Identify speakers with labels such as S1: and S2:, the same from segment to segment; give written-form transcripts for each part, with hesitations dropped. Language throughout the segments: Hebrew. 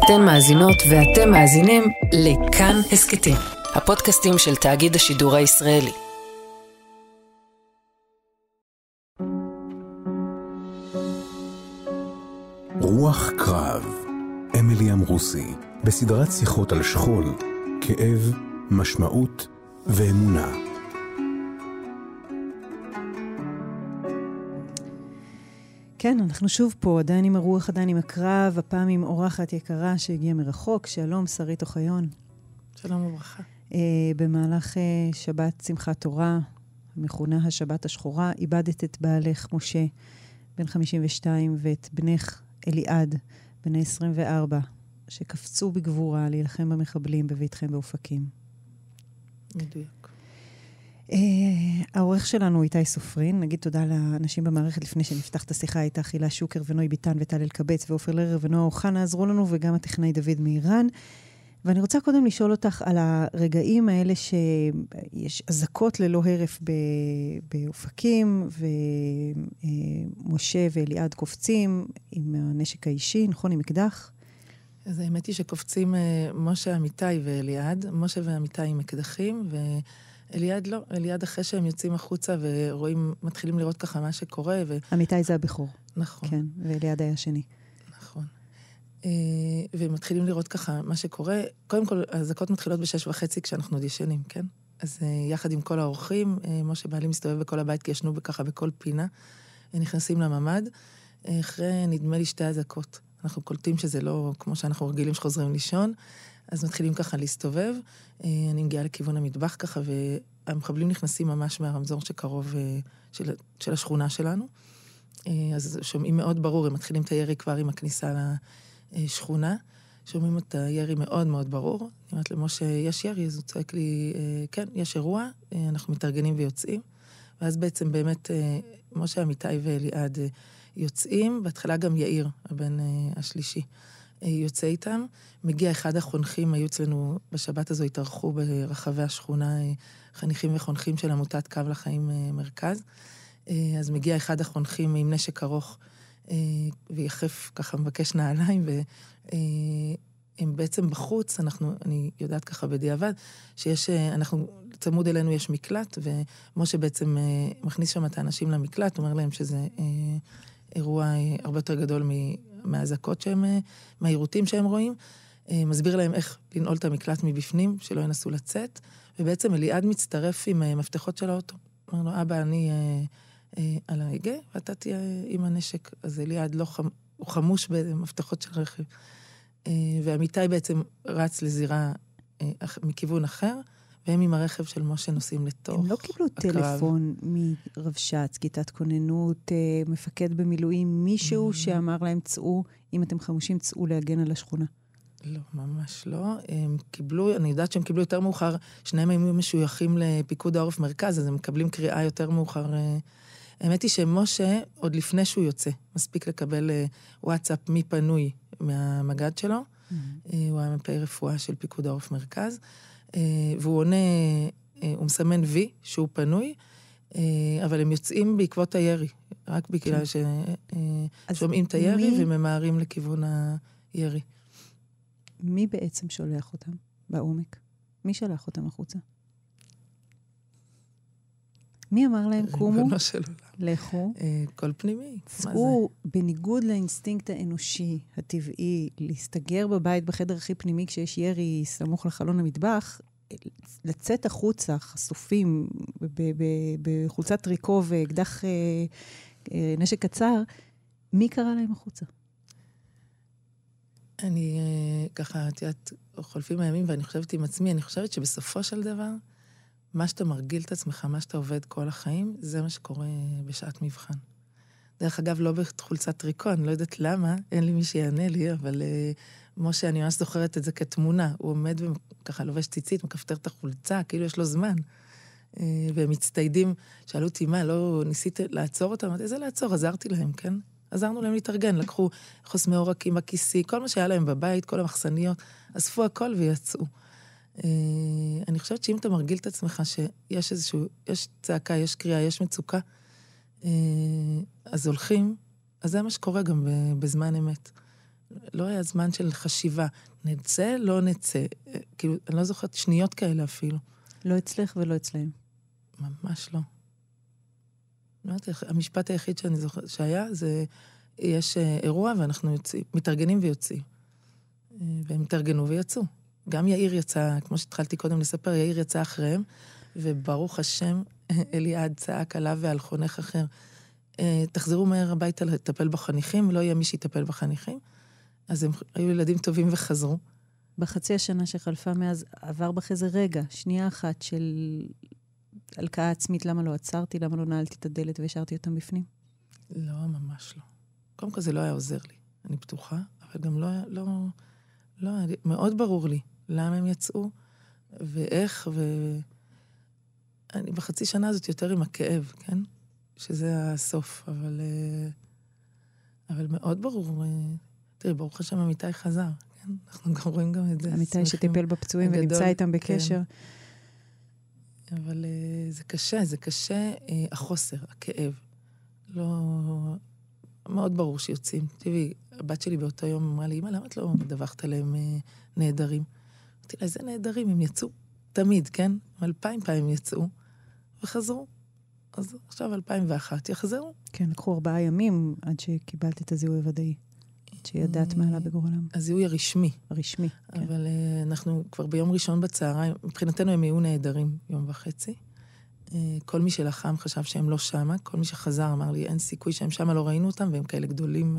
S1: אתן מאזינות ואתם מאזינים לכאן הסקטים, הפודקאסטים של תאגיד השידור הישראלי.
S2: רוח קרב, אמילי אמרוסי, בסדרת שיחות על שכול, כאב, משמעות ואמונה.
S3: כן, אנחנו שוב פה, עדיין עם הרוח, עדיין עם הקרב, הפעם עם אורחת יקרה שהגיעה מרחוק. שלום, שרית אוחיון.
S4: שלום וברכה.
S3: במהלך שבת שמחת תורה, המכונה השבת השחורה, איבדת את בעלך משה, בן 52, ואת בנך אליעד, בן 24, שקפצו בגבורה להילחם במחבלים בביתכם באופקים.
S4: מדויק.
S3: העורך שלנו איתי סופרין, נגיד תודה לאנשים במערכת לפני שנפתח את השיחה, הייתה חילה שוקר ונוי ביטן וטל אלקבץ ואופר לרר ונועה אוחנה עזרו לנו, וגם הטכנאי דוד מאיראן. ואני רוצה קודם לשאול אותך על הרגעים האלה שיש אזעקות ללא הרף באופקים, ומשה ואליעד קופצים עם הנשק האישי, נכון, עם אקדח?
S4: אז האמת היא שקופצים משה, אמיתי ואליעד, משה ואמיתי עם אקדחים, אליעד לא, אליעד אחרי שהם יוצאים החוצה ורואים, מתחילים לראות ככה מה שקורה.
S3: אמיתי זה הבכור.
S4: נכון.
S3: כן, ואליעד היה שני.
S4: נכון. ומתחילים לראות ככה מה שקורה. קודם כל, הזקות מתחילות ב6:30 כשאנחנו עוד ישנים, כן? אז יחד עם כל האורחים, משה בעלי מסתובב בכל הבית, כי ישנו ככה בכל פינה, נכנסים לממד, אחרי נדמה לי 2 אזעקות. אנחנו קולטים שזה לא כמו שאנחנו רגילים שחוזרים לישון, אז מתחילים ככה להסתובב. אני מגיעה לכיוון המטבח ככה, והמחבלים נכנסים ממש מהרמזור שקרוב של השכונה שלנו. אז שומעים מאוד ברור, הם מתחילים את הירי כבר עם הכניסה לשכונה. שומעים את הירי מאוד מאוד ברור. אני אומרת למשה, יש ירי, אז הוא צועק לי, כן, יש אירוע, אנחנו מתארגנים ויוצאים. ואז בעצם באמת, משה, אמיתי ואליעד יוצאים, בהתחלה גם יאיר, הבן השלישי. יוצא איתם, מגיע אחד החונכים, היו אצלנו בשבת הזו, התארחו ברחבי השכונה, חניכים וחונכים של עמותת קו לחיים מרכז, אז מגיע אחד החונכים עם נשק ארוך, ויחף ככה מבקש נעליים, והם בעצם בחוץ, אני יודעת ככה בדיעבד, אנחנו, צמוד אלינו יש מקלט, ומשה בעצם מכניס שם את האנשים למקלט, אומר להם שזה אירוע הרבה יותר גדול מהאזעקות שהם, מהעירותים שהם רואים, מסביר להם איך לנעול את המקלט מבפנים, שלא ינסו לצאת, ובעצם אליעד מצטרף עם מפתחות של האוטו. אומר לו, אבא, אני על ההגה, ואתה תהיה עם הנשק. אז אליעד הוא חמוש במפתחות של רכב. ואמיתי בעצם רץ לזירה מכיוון אחר, והם עם הרכב של משה נוסעים לתוך הקרב.
S3: הם לא קיבלו טלפון מרבש"ץ, כיתת כוננות, מפקד במילואים, מישהו שאמר להם, צאו, אם אתם חמושים, צאו להגן על השכונה.
S4: לא, ממש לא. הם קיבלו, אני יודעת שהם קיבלו יותר מאוחר, שניהם היו משויכים לפיקוד העורף מרכז, אז הם מקבלים קריאה יותר מאוחר. האמת היא שמשה, עוד לפני שהוא יוצא, מספיק לקבל וואטסאפ מי פנוי מהמגד שלו, הוא היה מפי רפואה של פיקוד העורף מרכז, והוא עונה, הוא מסמן וי שהוא פנוי, אבל הם יוצאים בעקבות הירי, רק בגלל ששומעים את הירי וממהרים לכיוון הירי.
S3: מי בעצם שולח אותם בעומק? מי שלח אותם החוצה? מי אמר להם, קומו, לכו?
S4: כל פנימי.
S3: צאו בניגוד לאינסטינקט האנושי, הטבעי, להסתגר בבית בחדר הכי פנימי כשיש ירי סמוך לחלון המטבח, לצאת החוצה, חשופים, בחולצת טריקו ואקדח נשק קצר, מי קרא להם החוצה?
S4: אני ככה, תיאת, חולפים הימים, ואני חושבת עם עצמי, אני חושבת שבסופו של דבר, מה שאתה מרגיל את עצמך, מה שאתה עובד כל החיים, זה מה שקורה בשעת מבחן. דרך אגב, לא בחולצת טריקו, אני לא יודעת למה, אין לי מי שיענה לי, אבל משה, אני ממש זוכרת את זה כתמונה. הוא עומד וככה לובש ציצית, מכפתר את החולצה, כאילו יש לו זמן. והם מצטיידים, שאלו אותי, מה, לא ניסית לעצור אותם? אמרתי, איזה לעצור? עזרתי להם, כן? עזרנו להם להתארגן, לקחו חוסמי עורקים, הכיסי, כל מה שהיה להם בבית, כל המחסניות, אספו הכל ויצאו. אני חושבת שאם אתה מרגיל את עצמך שיש איזשהו, יש צעקה, יש קריאה, יש מצוקה, אז הולכים, אז זה מה שקורה גם בזמן אמת. לא היה זמן של חשיבה. נצא, לא נצא. כאילו, אני לא זוכרת שניות כאלה אפילו.
S3: לא אצלך ולא אצלהם.
S4: ממש לא. המשפט היחיד שאני זוכרת שהיה, זה, יש אירוע ואנחנו יוצאים, מתארגנים ויוצאים. והם התארגנו ויצאו. גם יאיר יצא, כמו שהתחלתי קודם לספר, יאיר יצא אחריהם, וברוך השם, אליעד צעק עליו ועל חונך אחר. תחזרו מהר הביתה לטפל בחניכים, לא יהיה מי שיטפל בחניכים. אז הם היו ילדים טובים וחזרו.
S3: בחצי השנה שחלפה מאז, עבר בך איזה רגע, שנייה אחת של הלקאה עצמית, למה לא עצרתי, למה לא נעלתי את הדלת והשארתי אותם בפנים?
S4: לא, ממש לא. קודם כל זה לא היה עוזר לי, אני בטוחה, אבל גם לא, מאוד ברור לי למה הם יצאו, ואיך, אני בחצי שנה הזאת יותר עם הכאב, כן? שזה הסוף, אבל מאוד ברור, תראי, ברוך השם, אמיתי חזר, כן? אנחנו גם רואים גם את זה.
S3: אמיתי שטיפל בפצועים ונמצא איתם בקשר.
S4: כן. אבל זה קשה, החוסר, הכאב. לא, מאוד ברור שיוצאים. תראי, הבת שלי באותו יום אמרה לי, אמא, למה את לא מדווחת עליהם נהדרים? אמרתי לה, איזה נהדרים, הם יצאו תמיד, כן? 2,000 פעמים יצאו וחזרו. אז עכשיו 2001 יחזרו.
S3: כן, לקחו 4 ימים עד שקיבלת את הזיהוי הוודאי. עד שידעת מה עלה בגורלם.
S4: הזיהוי הרשמי.
S3: הרשמי, כן.
S4: אבל אנחנו כבר ביום ראשון בצהריים, מבחינתנו הם היו נהדרים 1.5 יום. כל מי שלחם חשב שהם לא שמה, כל מי שחזר אמר לי, אין סיכוי שהם שמה, לא ראינו אותם, והם כאלה גדולים.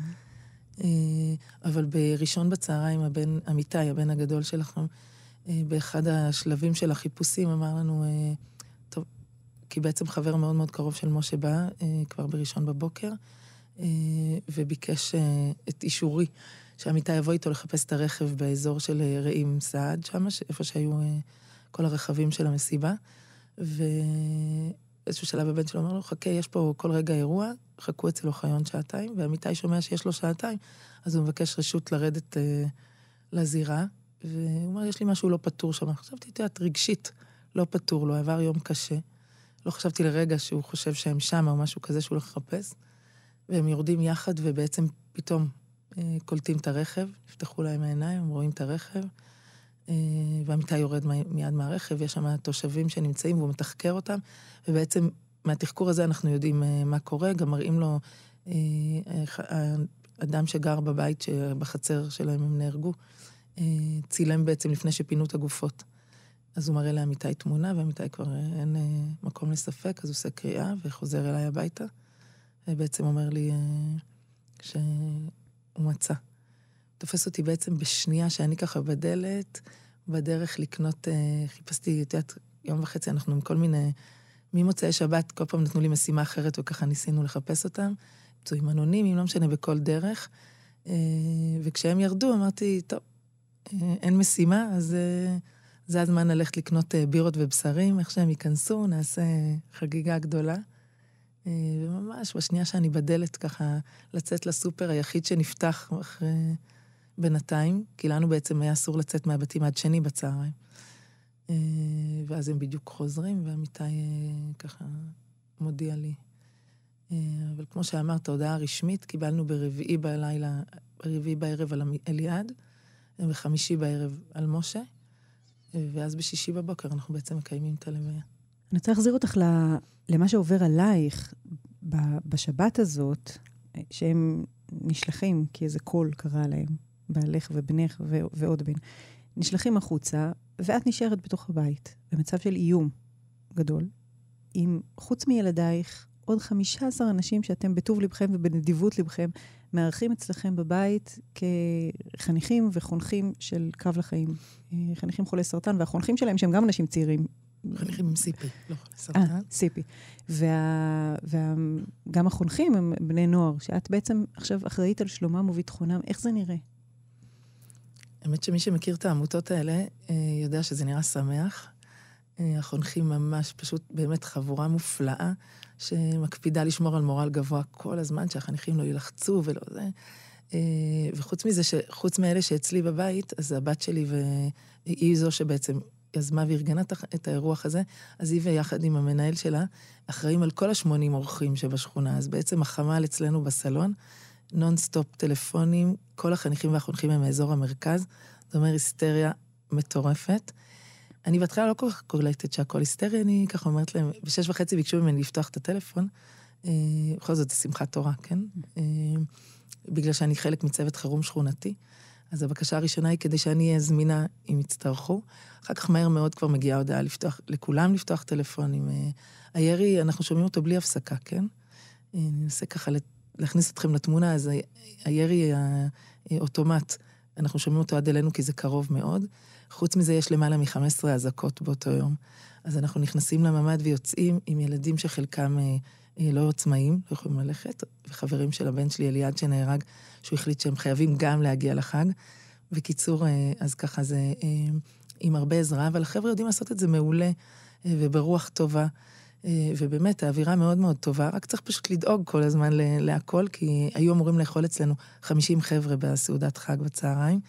S4: אבל בראשון בצהריים, אמיתי, הבן הגדול שלכם, באחד השלבים של החיפושים, אמר לנו, טוב, כי בעצם חבר מאוד מאוד קרוב של משה בא, כבר בראשון בבוקר, וביקש את אישורי, שאמיתי יבוא איתו לחפש את הרכב באזור של רעים סעד, שם, איפה שהיו כל הרכבים של המסיבה, ואיזשהו שלב הבן שלו אומר לו, חכה, יש פה כל רגע אירוע, חכו אצל אוחיון 2 שעתיים, ואמיתי שומע שיש לו 2 שעתיים, אז הוא מבקש רשות לרדת לזירה, והוא אומר, יש לי משהו לא פתור שם. חשבתי, תיאת רגשית, לא פתור לו, עבר יום קשה. לא חשבתי לרגע שהוא חושב שהם שם, או משהו כזה שהוא לא חפש, והם יורדים יחד, ובעצם פתאום קולטים את הרכב, נפתחו להם העיניים, הם רואים את הרכב, והמיטה יורד מיד מהרכב, יש שם תושבים שנמצאים, והוא מתחקר אותם, ובעצם מהתחקור הזה אנחנו יודעים מה קורה, גם מראים לו האדם שגר בבית, שבחצר שלהם הם נהרגו, צילם בעצם לפני שפינו את הגופות. אז הוא מראה לאמיתי תמונה, ואמיתי כבר אין מקום לספק, אז הוא עושה קריאה, וחוזר אליי הביתה, ובעצם אומר לי שהוא מצא. תופס אותי בעצם בשנייה שאני ככה בדלת, בדרך לקנות, חיפשתי, יודעת, 1.5 יום, אנחנו עם כל מיני, ממוצאי שבת, כל פעם נתנו לי משימה אחרת, וככה ניסינו לחפש אותם, פצועים אנונימיים, לא משנה, בכל דרך, וכשהם ירדו, אמרתי, טוב, אין משימה, אז זה הזמן ללכת לקנות בירות ובשרים, איך שהם ייכנסו, נעשה חגיגה גדולה. וממש, בשנייה שאני בדלת ככה, לצאת לסופר היחיד שנפתח אחרי בינתיים, כי לנו בעצם היה אסור לצאת מהבתים עד 2 בצהריים. ואז הם בדיוק חוזרים, ואמיתי ככה מודיע לי. אבל כמו שאמרת, הודעה רשמית, קיבלנו ברביעי בערב על אליעד, ב5 בערב על משה, ואז ב6 בבוקר אנחנו בעצם מקיימים את הלוויה.
S3: אני רוצה להחזיר אותך למה שעובר עלייך בשבת הזאת, שהם נשלחים, כי איזה קול קרה להם, בעלך ובנך ועוד בן, נשלחים החוצה, ואת נשארת בתוך הבית, במצב של איום גדול, עם חוץ מילדייך, עוד 15 אנשים שאתם בטוב לבכם ובנדיבות לבכם, מארחים אצלכם בבית כחניכים וחונכים של קו לחיים. חניכים חולי סרטן, והחונכים שלהם שהם גם אנשים צעירים.
S4: חניכים עם סיפי, לא חולי סרטן.
S3: סיפי. וגם החונכים הם בני נוער, שאת בעצם עכשיו אחראית על שלומם וביטחונם. איך זה נראה?
S4: האמת שמי שמכיר את העמותות האלה, יודע שזה נראה שמח. החונכים ממש פשוט באמת חבורה מופלאה, שמקפידה לשמור על מורל גבוה כל הזמן, שהחניכים לא ילחצו ולא זה. וחוץ מזה, חוץ מאלה שאצלי בבית, אז הבת שלי והיא זו שבעצם יזמה וארגנה את האירוח הזה, אז היא ויחד עם המנהל שלה, אחראים על כל 80 אורחים שבשכונה, אז בעצם החמ"ל אצלנו בסלון, נונסטופ טלפונים, כל החניכים והחונכים הם מאזור המרכז, זאת אומרת, היסטריה מטורפת. אני בהתחלה לא כל כך קולטת שהכל היסטריה, אני ככה אומרת להם, ב6:30 ביקשו ממני לפתוח את הטלפון, בכל זאת זה שמחת תורה, כן? בגלל שאני חלק מצוות חירום שכונתי, אז הבקשה הראשונה היא כדי שאני אהיה זמינה אם יצטרכו. אחר כך מהר מאוד כבר מגיעה הודעה לכולם לפתוח טלפונים. הירי, אנחנו שומעים אותו בלי הפסקה, כן? אני אנסה ככה להכניס אתכם לתמונה, אז הירי האוטומט, אנחנו שומעים אותו עד אלינו כי זה קרוב מאוד. חוץ מזה יש למעלה מ-15 אזעקות באותו יום. אז אנחנו נכנסים לממד ויוצאים עם ילדים שחלקם לא עצמאים, לא יכולים ללכת, וחברים של הבן שלי אליעד שנהרג, שהוא החליט שהם חייבים גם להגיע לחג. בקיצור, אז ככה זה עם הרבה עזרה, אבל החבר'ה יודעים לעשות את זה מעולה וברוח טובה, ובאמת האווירה מאוד מאוד טובה, רק צריך פשוט לדאוג כל הזמן להכל, כי היו אמורים לאכול אצלנו 50 חבר'ה בסעודת חג בצהריים,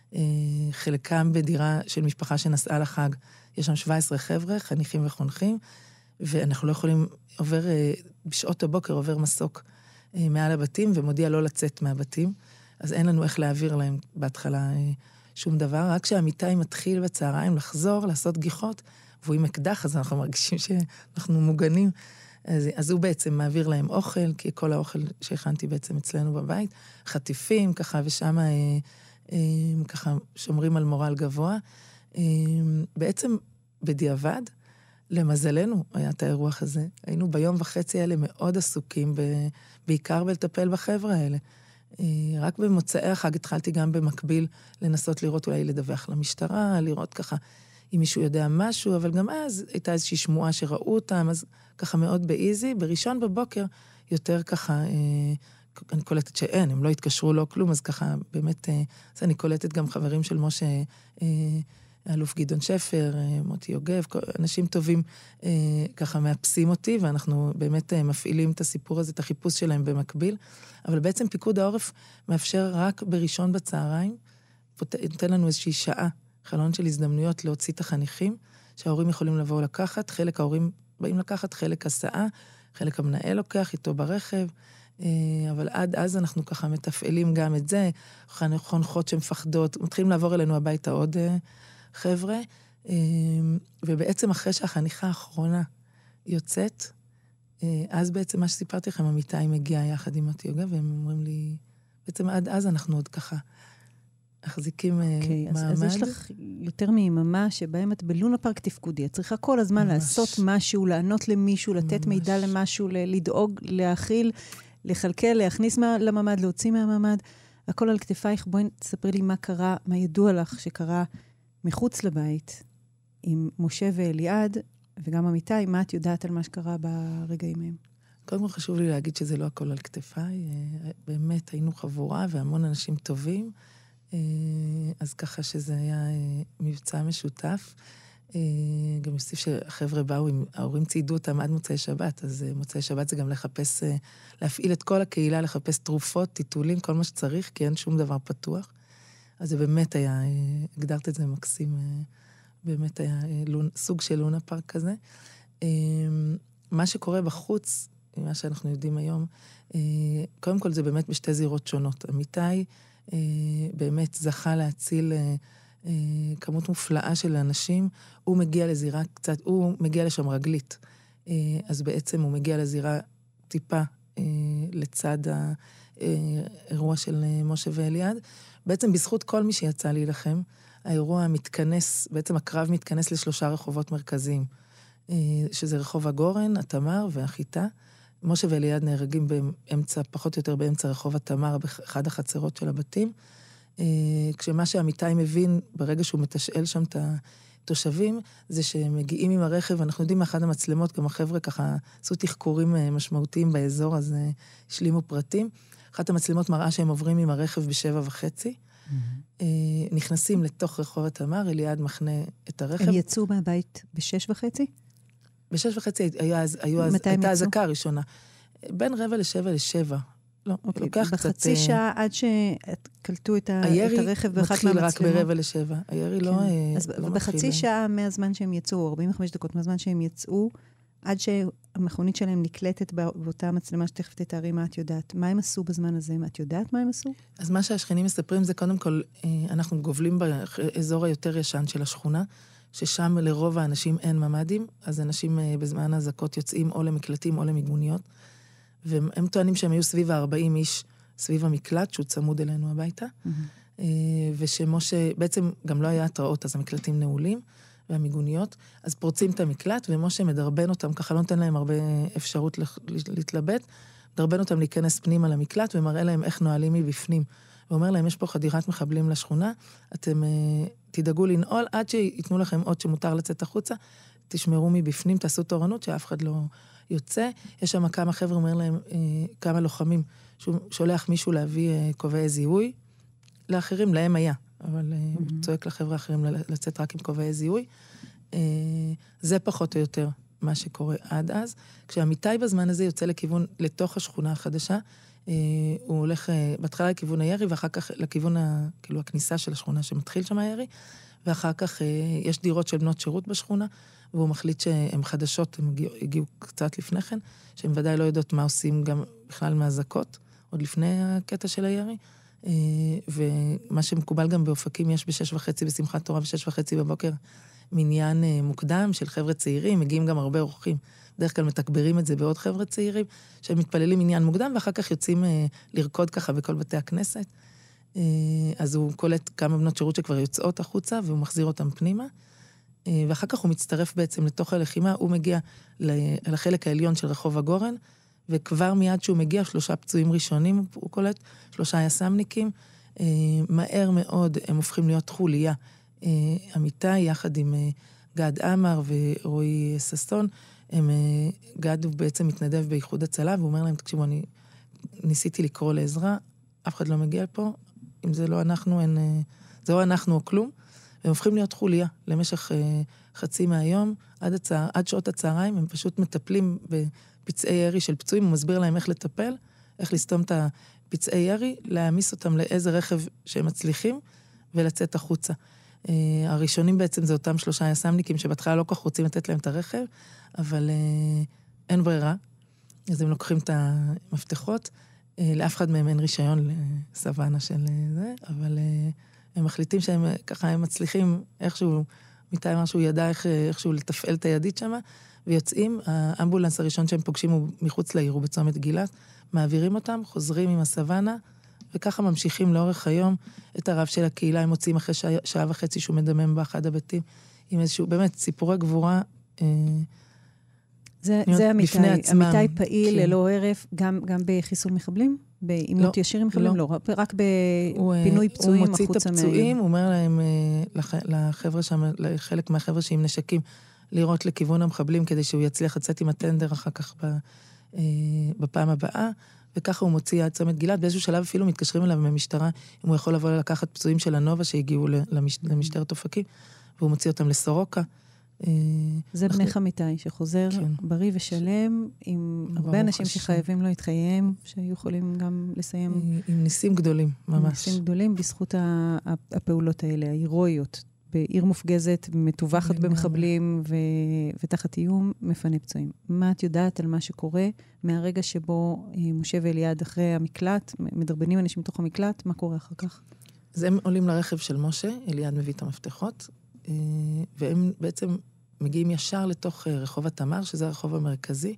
S4: חלקם בדירה של משפחה שנסעה לחג, יש שם 17 חבר'ה, חניכים וחונכים, ואנחנו לא יכולים, בשעות הבוקר עובר מסוק מעל הבתים, ומודיע לא לצאת מהבתים, אז אין לנו איך להעביר להם בהתחלה שום דבר, רק שהמיטאי מתחיל בצהריים לחזור, לעשות גיחות, והוא עם אקדח, אז אנחנו מרגישים שאנחנו מוגנים, אז הוא בעצם מעביר להם אוכל, כי כל האוכל שהכנתי בעצם אצלנו בבית, חטיפים ככה, ושם ככה שומרים על מורל גבוה. בעצם בדיעבד, למזלנו היה את האירוח הזה, היינו ביום וחצי האלה מאוד עסוקים, בעיקר בלטפל בחבר'ה האלה. רק במוצאי החג התחלתי גם במקביל לנסות לראות, אולי לדווח למשטרה, לראות ככה אם מישהו יודע משהו, אבל גם אז הייתה איזושהי שמועה שראו אותם, אז ככה מאוד באיזי. בראשון בבוקר יותר ככה, אני קולטת שאין, הם לא התקשרו לא כלום, אז ככה באמת, אז אני קולטת גם חברים של משה, אלוף גדעון שפר, מוטי יוגב, אנשים טובים ככה מאפסים אותי, ואנחנו באמת מפעילים את הסיפור הזה, את החיפוש שלהם במקביל, אבל בעצם פיקוד העורף מאפשר רק בראשון בצהריים, נותן לנו איזושהי שעה, חלון של הזדמנויות להוציא את החניכים, שההורים יכולים לבוא לקחת, חלק ההורים באים לקחת, חלק הסעה, חלק המנהל לוקח איתו ברכב, אבל עד אז אנחנו ככה מתפעלים גם את זה, חונכות שמפחדות, מתחילים לעבור אלינו הביתה עוד חבר'ה, ובעצם אחרי שהחניכה האחרונה יוצאת, אז בעצם מה שסיפרתי לכם, המיטאי מגיע יחד עם מוטי יוגב, והם אומרים לי, בעצם עד אז אנחנו עוד ככה, מחזיקים מעמד.
S3: אז יש לך יותר מיממה שבהם את בלונה פארק תפקודי. את צריכה כל הזמן לעשות משהו, לענות למישהו, לתת מידע למשהו, לדאוג, להאכיל, לחלקל, להכניס לממד, להוציא מהממד. הכל על כתפייך. בואי תספרי לי מה קרה, מה ידוע לך שקרה מחוץ לבית עם משה ואליעד, וגם אמיתי, מה את יודעת על מה שקרה ברגעים מהם?
S4: קודם כל חשוב לי להגיד שזה לא הכל על כתפיי. באמת היינו חבורה והמון אנשים טובים. אז ככה שזה היה מבצע משותף. גם יוסיף שהחבר'ה באו, ההורים ציידו אותם עד מוצאי שבת, אז מוצאי שבת זה גם לחפש, להפעיל את כל הקהילה, לחפש תרופות, טיטולים, כל מה שצריך, כי אין שום דבר פתוח. אז זה באמת היה, הגדרת את זה מקסים, באמת היה סוג של לונה פארק כזה. מה שקורה בחוץ, מה שאנחנו יודעים היום, קודם כל זה באמת בשתי זירות שונות. אמיתי באמת זכה להציל כמות מופלאה של אנשים, הוא מגיע לזירה קצת, הוא מגיע לשם רגלית, אז בעצם הוא מגיע לזירה טיפה לצד האירוע של משה ואליעד, בעצם בזכות כל מי שיצא להילחם, האירוע מתכנס, בעצם הקרב מתכנס ל3 רחובות מרכזיים, שזה רחוב הגורן, התמר והחיטה, משה ואליעד נהרגים באמצע, פחות או יותר באמצע רחוב התמר, באחד החצרות של הבתים, כשמה שאמיתי מבין, ברגע שהוא מתשאל שם את התושבים, זה שהם מגיעים עם הרכב, אנחנו יודעים מאחד המצלמות, גם החבר'ה ככה עשו תחקורים משמעותיים באזור, אז השלימו פרטים. אחת המצלמות מראה שהם עוברים עם הרכב ב7:30, נכנסים לתוך רחוב התמר, אליעד מחנה את הרכב.
S3: הם יצאו מהבית ב6:30?
S4: ב6:30 הייתה הזקה הראשונה. בין 6:45 ל7. לא, לוקח קצת...
S3: בחצי שעה עד שקלטו את הרכב באחת מהמצלמות.
S4: הירי מתחיל רק ב6:45. הירי לא...
S3: אז בחצי שעה מהזמן שהם יצאו, 45 דקות מהזמן שהם יצאו, עד שהמכונית שלהם נקלטת באותה מצלמה שתכף תתארי מה את יודעת. מה הם עשו בזמן הזה? מה את יודעת מה הם עשו?
S4: אז מה שהשכנים מספרים זה קודם כל, אנחנו גובלים באזור היותר ישן של השכונה, ששם לרוב האנשים אין ממדים, אז אנשים בזמן הזקות יוצאים או למקלטים או למיגוניות, והם טוענים שהם היו סביב 40 איש, סביב המקלט, שהוא צמוד אלינו הביתה, ושמשה, בעצם גם לא היה התראות, אז המקלטים נעולים, והמיגוניות, אז פורצים את המקלט, ומשה מדרבן אותם, ככה לא נותן להם הרבה אפשרות להתלבט, מדרבן אותם להיכנס פנימה למקלט, ומראה להם איך נועלים מבפנים. ואומר להם, יש פה חדירת מחבלים לשכונה, אתם תדאגו לנעול, עד שיתנו לכם עוד שמותר לצאת החוצה, תשמרו מבפנים, תעשו תורנות, שאף אחד לא יוצא. יש שם כמה חבר'ה, אומר להם, כמה לוחמים, שהוא שולח מישהו להביא כובעי זיהוי, לאחרים, להם היה, אבל הוא צועק לחבר'ה האחרים לצאת רק עם כובעי זיהוי. זה פחות או יותר מה שקורה עד אז. כשהמיטאי בזמן הזה יוצא לכיוון, לתוך השכונה החדשה, הוא הולך בהתחלה לכיוון הירי, ואחר כך לכיוון כאילו הכניסה של השכונה שמתחיל שם הירי, ואחר כך יש דירות של בנות שירות בשכונה, והוא מחליט שהן חדשות, הם הגיעו קצת לפני כן, שהן ודאי לא יודעות מה עושים גם בכלל מהזקות, עוד לפני הקטע של הירי, ומה שמקובל גם באופקים, יש ב6:30 בשמחת תורה, ב6:30 בבוקר, מניין מוקדם של חבר'ה צעירים, מגיעים גם הרבה אורחים, בדרך כלל מתקברים את זה בעוד חבר'ה צעירים, שמתפללים עניין מוקדם, ואחר כך יוצאים לרקוד ככה בכל בתי הכנסת. אז הוא קולט כמה בנות שירות שכבר יוצאות החוצה, והוא מחזיר אותם פנימה, ואחר כך הוא מצטרף בעצם לתוך הלחימה, הוא מגיע לחלק העליון של רחוב הגורן, וכבר מיד שהוא מגיע, 3 פצועים ראשונים, הוא קולט, 3 יס"מניקים, מהר מאוד הם הופכים להיות חוליה, אמיתי, יחד עם גד אמר ורועי ססטון, גד הוא בעצם מתנדב באיחוד הצלה, והוא אומר להם, תקשיבו, אני ניסיתי לקרוא לעזרה, אף אחד לא מגיע פה, אם זה לא אנחנו, זה או אנחנו או כלום, והם הופכים להיות חוליה למשך חצי מהיום, עד שעות הצהריים, הם פשוט מטפלים בפצעי ירי של פצועים, הוא מסביר להם איך לטפל, איך לסתום את הפצעי ירי, להעמיס אותם לאיזה רכב שהם מצליחים, ולצאת החוצה. הראשונים בעצם זה אותם 3 יס"מניקים, שבהתחלה לא כל כך רוצים לתת להם את הרכב, אבל אין ברירה, אז הם לוקחים את המפתחות, לאף אחד מהם אין רישיון לסוואנה של זה, אבל הם מחליטים שהם ככה, הם מצליחים איכשהו, מתי משהו ידע איכשהו לתפעל את הידית שם, ויוצאים, האמבולנס הראשון שהם פוגשים הוא מחוץ לעיר, הוא בצומת גילת, מעבירים אותם, חוזרים עם הסוואנה, וככה ממשיכים לאורך היום את הרב של הקהילה, הם מוצאים אחרי 1.5 שעה שהוא מדמם באחד הבתים, עם איזשהו, באמת, סיפורי גבורה,
S3: זה אמיתי פעיל ללא הרף, גם בחיסול מחבלים? באימות ישיר עם מחבלים? לא, רק בפינוי פצועים
S4: החוצה מהם. הוא מוציא את הפצועים, הוא אומר להם, לחבר'ה שם, לחלק מהחבר'ה שעם נשקים, לראות לכיוון המחבלים, כדי שהוא יצליח לצאת עם הטנדר אחר כך בפעם הבאה, וככה הוא מוציא עד צומת גילת, באיזשהו שלב אפילו מתקשרים אליו מהמשטרה, אם הוא יכול לבוא לקחת פצועים של הנובה שהגיעו למשטרת אופקים, והוא מוציא אותם לסורוקה.
S3: זה בני חמיתי שחוזר בריא ושלם, עם הרבה אנשים שחייבים לו את חייהם, שהיו יכולים גם לסיים.
S4: עם ניסים גדולים, ממש.
S3: ניסים גדולים בזכות הפעולות האלה, ההירואיות. בעיר מופגזת, מטווחת במחבלים ותחת איום, מפנה פצועים. מה את יודעת על מה שקורה מהרגע שבו משה ואליעד אחרי המקלט, מדרבנים אנשים מתוך המקלט, מה קורה אחר כך?
S4: אז הם עולים לרכב של משה, אליעד מביא את המפתחות, והם בעצם מגיעים ישר לתוך רחוב התמר, שזה הרחוב המרכזי,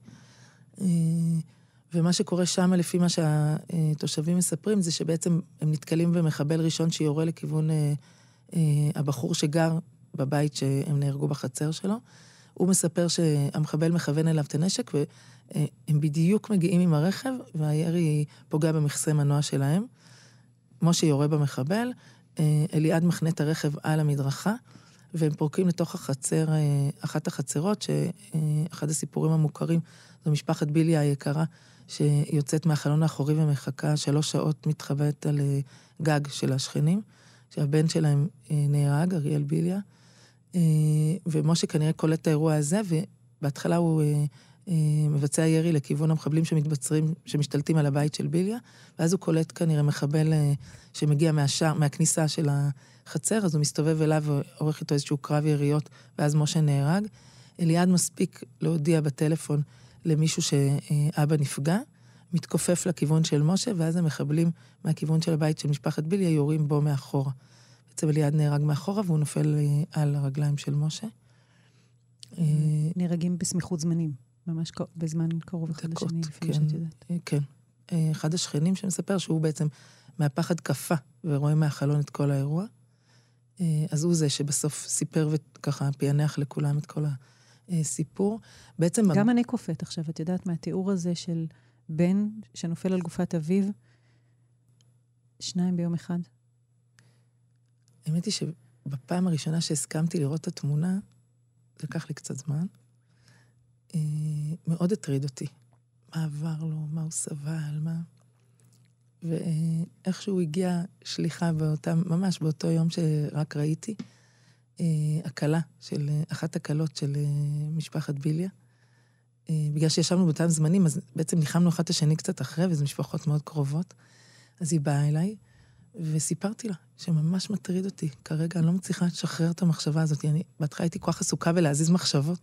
S4: ומה שקורה שם, לפי מה שהתושבים מספרים, זה שבעצם הם נתקלים במחבל ראשון שיורה לכיוון הבחור שגר בבית שהם נהרגו בחצר שלו. הוא מספר שהמחבל מכוון אליו את הנשק, והם בדיוק מגיעים עם הרכב, והירי פוגע במכסה מנוע שלהם. משה יורה במחבל, אליעד מכנה את הרכב על המדרכה, והם פורקים לתוך החצר, אחת החצרות, שאחד הסיפורים המוכרים, זו משפחת ביליה היקרה, שיוצאת מהחלון האחורי ומחכה 3 שעות מתחבאת על גג של השכנים, שהבן שלהם נהרג, אריאל ביליה, ומשה כנראה קולט את האירוע הזה, ובהתחלה הוא מבצע ירי לכיוון המחבלים שמשתלטים על הבית של ביליה, ואז הוא קולט כנראה מחבל שמגיע מהכניסה של החצר, אז הוא מסתובב אליו ועורך איתו איזשהו קרב יריות, ואז משה נהרג. אליעד מספיק להודיע בטלפון למישהו שאבא נפגע, מתכופף לכיוון של משה, ואז המחבלים מהכיוון של הבית של משפחת ביליה יורים בו מאחורה. בעצם אליעד נהרג מאחורה, והוא נופל על הרגליים של משה.
S3: נהרגים בסמיכות זמנים, ממש בזמן קרוב אחד לשני, לפי מה שאת יודעת.
S4: כן. אחד השכנים שמספר שהוא בעצם מהפחד קפה, ורואה מהחלון את כל האירוע. אז הוא זה שבסוף סיפר וככה פיענח לכולם את כל הסיפור. בעצם...
S3: גם אני קופאת עכשיו, את יודעת מהתיאור הזה של בן שנופל על גופת אביו, 2 ביום אחד.
S4: האמת היא שבפעם הראשונה שהסכמתי לראות את התמונה, זה לקח לי קצת זמן, מאוד הטריד אותי. מה עבר לו, מה הוא סבל, מה... ואיכשהו הגיעה שליחה ממש באותו יום שרק ראיתי, אחת הקלות של משפחת ביליה. בגלל שישבנו באותם זמנים, אז בעצם ניחמנו אחת השני קצת אחרי, וזה משפחות מאוד קרובות. אז היא באה אליי, וסיפרתי לה שממש מטריד אותי. כרגע אני לא מצליחה לשחרר את המחשבה הזאת. בהתחלה הייתי כל כך עסוקה בלהזיז מחשבות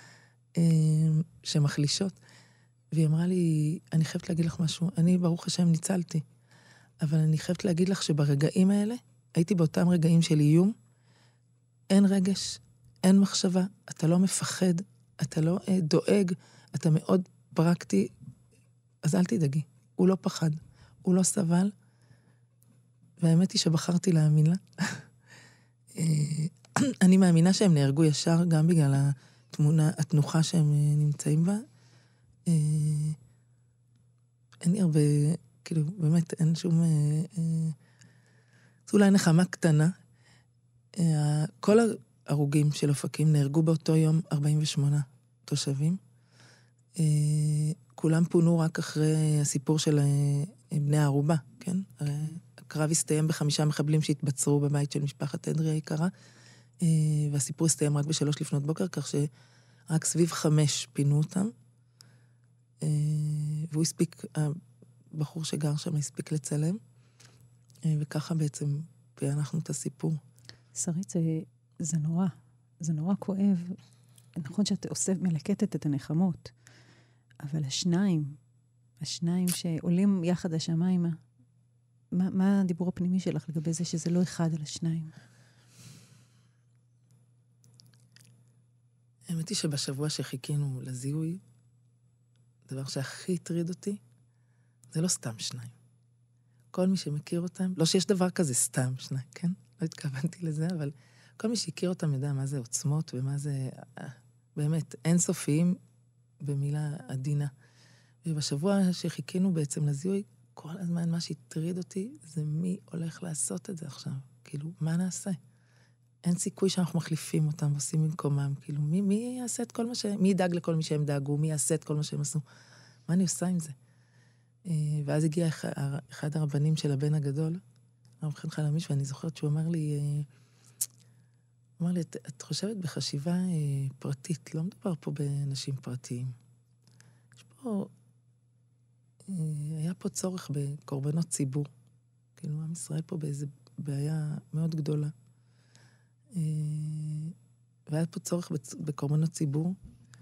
S4: שמחלישות. והיא אמרה לי, אני חייבת להגיד לך משהו, אני ברוך השם ניצלתי, אבל אני חייבת להגיד לך שברגעים האלה, הייתי באותם רגעים של איום, אין רגש, אין מחשבה, אתה לא מפחד, אתה לא דואג, אתה מאוד פרקטי, אז אל תדאגי, הוא לא פחד, הוא לא סבל, והאמת היא שבחרתי להאמין לה. אני מאמינה שהם נהרגו ישר, גם בגלל התנוחה שהם נמצאים בה, אין לי הרבה, כאילו, באמת, אין שום... זו אולי נחמה קטנה. כל ההרוגים של אופקים נהרגו באותו יום 48 תושבים. כולם פונו רק אחרי הסיפור של בני הערובה, כן? הקרב הסתיים ב5 מחבלים שהתבצרו בבית של משפחת אדרי היקרה, והסיפור הסתיים רק ב3 לפנות בוקר, כך שרק סביב 5 פינו אותם. והוא הספיק, הבחור שגר שם הספיק לצלם, וככה בעצם פענחנו את הסיפור.
S3: שרית, זה נורא. זה נורא כואב. נכון שאת מלקטת את הנחמות, אבל השניים שעולים יחד השמיימה, מה הדיבור הפנימי שלך לגבי זה שזה לא אחד על השניים?
S4: האמת היא שבשבוע שחיכינו לזיהוי, הדבר שהכי הטריד אותי, זה לא סתם 2. כל מי שמכיר אותם, לא שיש דבר כזה סתם 2, כן? לא התכוונתי לזה, אבל כל מי שהכיר אותם יודע מה זה עוצמות ומה זה באמת אינסופיים במילה עדינה. ובשבוע שחיכינו בעצם לזיהוי, כל הזמן מה שהטריד אותי זה מי הולך לעשות את זה עכשיו. כאילו, מה נעשה? אין סיכוי שאנחנו מחליפים אותם ועושים במקומם. כאילו, מי יעשה את כל מה מי ידאג לכל מי שהם דאגו? מי יעשה את כל מה שהם עשו? מה אני עושה עם זה? ואז הגיע אחד הרבנים של הבן הגדול, הרב חן חלמיש, ואני זוכרת שהוא אמר לי, את חושבת בחשיבה פרטית, לא מדובר פה באנשים פרטיים. היה פה צורך בקורבנות ציבור. כאילו, עם ישראל פה באיזו בעיה מאוד גדולה. והיה פה צורך בקורבנות ציבור,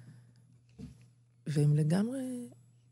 S4: והם לגמרי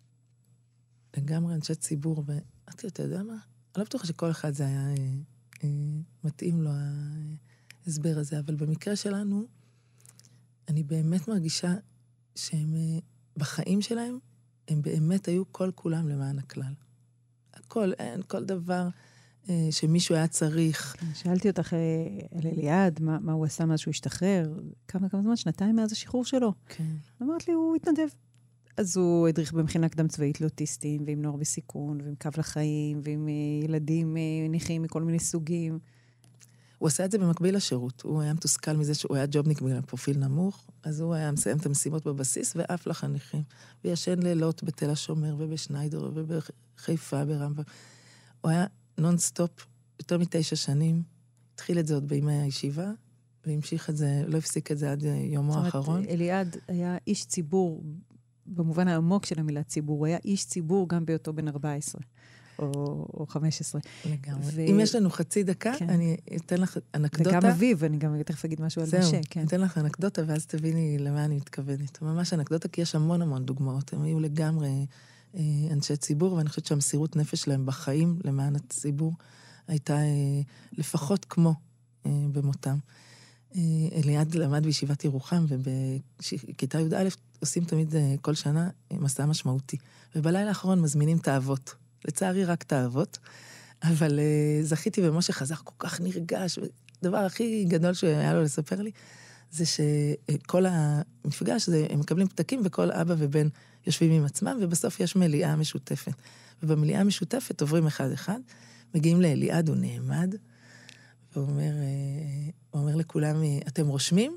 S4: אנשי ציבור, ואתה יודע מה? אני לא בטוחה שכל אחד זה היה מתאים לו ההסבר הזה, אבל במקרה שלנו, אני באמת מרגישה שהם בחיים שלהם, הם באמת היו כל כולם למען הכלל. הכל, אין, כל דבר שמישהו היה צריך.
S3: שאלתי אותך על אליעד, מה הוא עשה מאז שהוא השתחרר, כמה זמן, 2 מאז השחרור שלו.
S4: כן.
S3: אמרת לי, הוא התנדב. אז הוא הדריך במכינה קדם צבאית לאוטיסטים, ועם נוער בסיכון, ועם קו לחיים, ועם ילדים נכים מכל מיני סוגים.
S4: הוא עשה את זה במקביל לשירות. הוא היה מתוסכל מזה שהוא היה ג'ובניק בגלל פרופיל נמוך, אז הוא היה מסיים את המשימות בבסיס, ואף לחניכים. וישן לילות בתל השומר, ובשניידר, ובחיפה, ברמב"ם. הוא היה נונסטופ, יותר מ9 שנים. התחיל את זה עוד בימי הישיבה, והמשיך את זה, לא הפסיק את זה עד יומו האחרון.
S3: זאת אומרת, אליעד היה איש ציבור, במובן העמוק של המילה ציבור, הוא היה איש ציבור גם בהיותו בן 14. או 15.
S4: לגמרי. אם יש לנו חצי דקה, אני אתן לך אנקדוטה.
S3: וגם אביב, אני גם תכף אגיד משהו על משה.
S4: זהו, אתן לך אנקדוטה, ואז תביני למה אני מתכוונת. ממש אנקדוטה, כי יש המון דוגמאות. הם היו לגמרי אנשי ציבור, ואני חושבת שהמסירות נפש שלהם בחיים, למען הציבור, הייתה לפחות כמו במותם. אליעד למד בישיבת ירוחם, ובכיתה י"א עושים תמיד כל שנה מסע משמעותי. ובלילה האחרון מזמינים את האבות. לצערי רק את האבות, אבל זכיתי ומשה חזר כל כך נרגש, והדבר הכי גדול שהיה לו לספר לי, זה שכל המפגש, הם מקבלים פתקים, וכל אבא ובן יושבים עם עצמם, ובסוף יש מליאה משותפת. ובמליאה המשותפת עוברים אחד, מגיעים לאליעד, הוא נעמד, והוא אומר לכולם, אתם רושמים?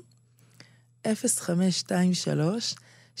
S4: 0523-664-525,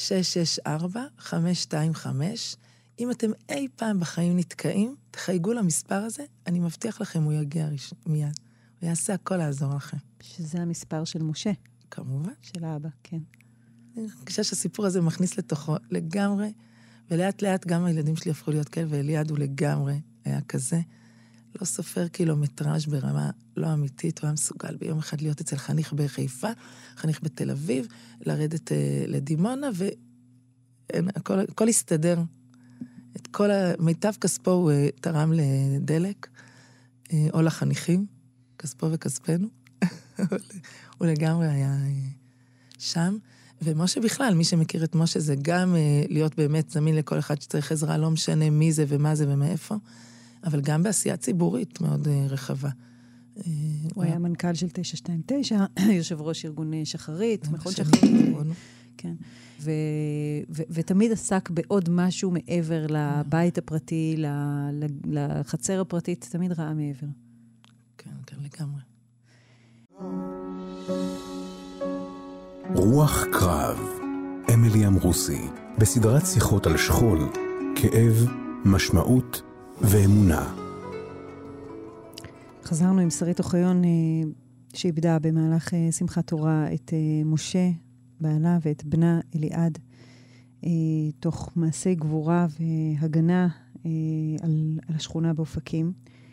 S4: אם אתם אי פעם בחיים נתקעים, תחייגו למספר הזה, אני מבטיח לכם, הוא יגיע מיד. הוא יעשה הכל לעזור לכם.
S3: שזה המספר של משה.
S4: כמובן.
S3: של האבא, כן.
S4: אני חושבת שהסיפור הזה מכניס לתוכו לגמרי, ולאט לאט גם הילדים שלי הפכו להיות כאלה, ואליעד הוא לגמרי היה כזה. לא סופר קילומטראז' ברמה לא אמיתית, הוא היה מסוגל ביום אחד להיות אצל חניך בחיפה, חניך בתל אביב, לרדת לדימונה, והכל הסתדר. את כל מיטב כספו הוא תרם לדלק, או לחניכים, כספו וכספנו. הוא לגמרי היה שם. ומשה בכלל, מי שמכיר את משה, זה גם להיות באמת זמין לכל אחד שצריך עזרה, לא משנה מי זה ומה זה ומאיפה, אבל גם בעשייה ציבורית מאוד רחבה.
S3: הוא היה מנכ"ל של 929, יושב ראש ארגון שחרית, מכון שחרית. כן. ותמיד עסק בעוד משהו מעבר לבית הפרטי, לחצר הפרטית, תמיד ראה מעבר.
S4: כן, כן, לגמרי.
S2: רוח קרב, אמיליה רוסי, בסדרת שיחות על שכול, כאב, משמעות ואמונה.
S3: חזרנו עם שרית אוחיון שאיבדה במהלך שמחת תורה את משה, בעלה ואת בנה אליעד, תוך מעשי גבורה והגנה על השכונה באופקים.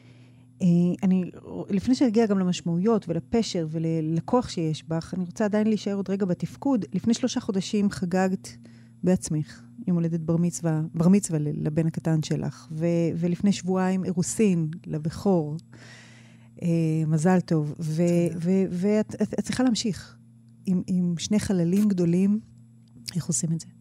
S3: לפני שהגיע גם למשמעויות ולפשר ולכוח שיש בך, אני רוצה עדיין להישאר עוד רגע בתפקוד. לפני 3 חודשים חגגת בעצמך, יום הולדת בר מצווה לבן הקטן שלך, ולפני שבועיים אירוסין לבכור. מזל טוב. ואת צריכה להמשיך עם 2 חללים גדולים. איך עושים את זה?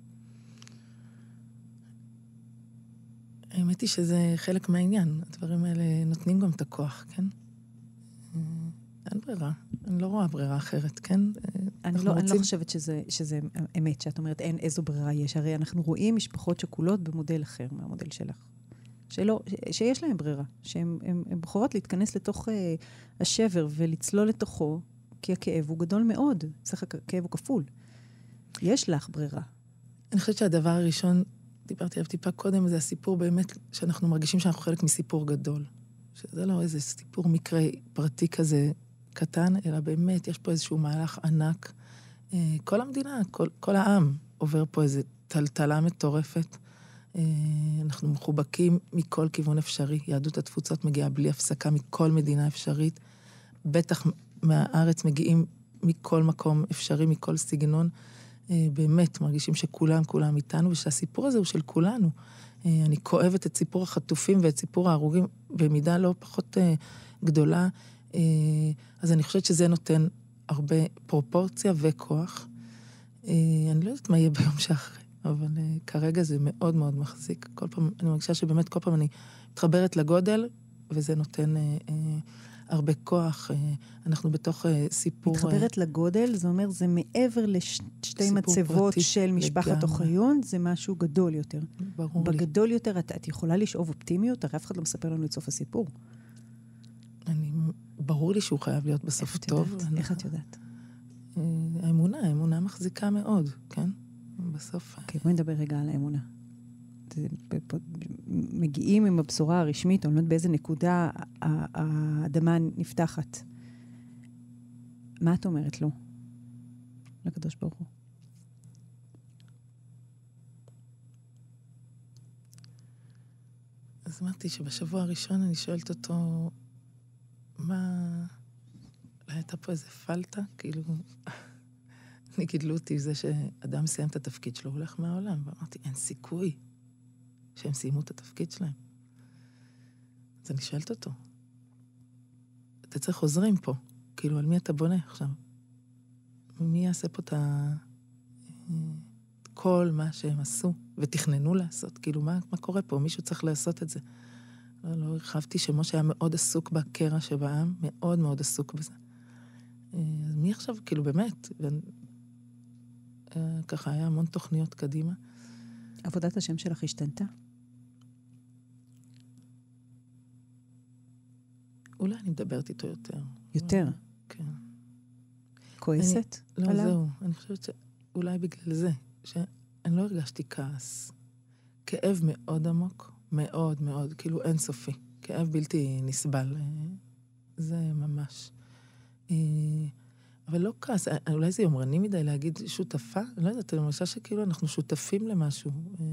S4: האמת היא שזה חלק מהעניין. הדברים האלה נותנים גם את הכוח, כן? אין ברירה. אני לא רואה ברירה אחרת, כן?
S3: אני לא חושבת שזה אמת, שאת אומרת אין איזו ברירה יש. הרי אנחנו רואים משפחות שכולות במודל אחר מהמודל שלך. שיש להם ברירה. שהן בוחרות להתכנס לתוך השבר ולצלול לתוכו, כי הכאב הוא גדול מאוד. צריך הכאב הוא כפול. יש לך ברירה.
S4: אני חושבת שהדבר הראשון, דיברתי עליו טיפה קודם, זה הסיפור באמת שאנחנו מרגישים שאנחנו חלק מסיפור גדול. שזה לא איזה סיפור מקרה פרטי כזה קטן, אלא באמת יש פה איזשהו מהלך ענק. כל המדינה, כל העם עובר פה איזו טלטלה מטורפת. אנחנו מחובקים מכל כיוון אפשרי. יהדות התפוצות מגיעה בלי הפסקה מכל מדינה אפשרית. בטח מהארץ מגיעים מכל מקום אפשרי, מכל סגנון. באמת מרגישים כולם איתנו, ושהסיפור הזה הוא של כולנו. אני כואבת את סיפור החטופים ואת סיפור ההרוגים במידה לא פחות גדולה. אז אני חושבת שזה נותן הרבה פרופורציה וכוח. אני לא יודעת מה יהיה ביום שאחרי, אבל כרגע זה מאוד מאוד מחזיק. כל פעם, אני מרגישה שבאמת כל פעם אני מתחברת לגודל, וזה נותן הרבה כוח. אנחנו בתוך סיפור...
S3: מתחברת לגודל, זה אומר, זה מעבר לשתי מצבות של משפחת אוחיון, זה משהו גדול יותר.
S4: ברור לי.
S3: בגדול יותר, את יכולה לשאוב אופטימיות? הרי אף אחד לא מספר לנו את סוף הסיפור.
S4: ברור לי שהוא חייב להיות בסוף טוב.
S3: איך את יודעת?
S4: האמונה מחזיקה מאוד, כן? בסוף...
S3: אוקיי, בואי נדבר רגע על האמונה. מגיעים עם הבשורה הרשמית, או לא יודעת באיזה נקודה האדמה נפתחת. מה את אומרת לו? לקדוש ברוך הוא.
S4: אז אמרתי שבשבוע הראשון אני שואלת אותו, מה... הייתה פה איזה פלטה, כאילו... אני גידלו אותי זה שאדם מסיים את התפקיד שלו, הוא הולך מהעולם, ואמרתי, אין סיכוי שהם סיימו את התפקיד שלהם. אז אני שואלת אותו, אתה צריך עוזרים פה, כאילו, על מי אתה בונה עכשיו? מי יעשה פה את כל מה שהם עשו ותכננו לעשות? כאילו, מה קורה פה? מישהו צריך לעשות את זה. לא הרחבתי שמשה היה מאוד עסוק בקרע שבעם, מאוד מאוד עסוק בזה. אז מי עכשיו, כאילו, באמת, ככה היה המון תוכניות קדימה.
S3: עבודת השם שלך השתנתה?
S4: אולי אני מדברת איתו יותר.
S3: יותר?
S4: כן.
S3: כועסת?
S4: לא, זהו. אני חושבת שאולי בגלל זה, שאני לא הרגשתי כעס. כאב מאוד עמוק, מאוד מאוד, כאילו אינסופי. כאב בלתי נסבל. זה ממש. אבל לא כעס, אולי זה יומרני מדי להגיד שותפה? אני לא יודעת, אני חושב שכאילו אנחנו שותפים למשהו.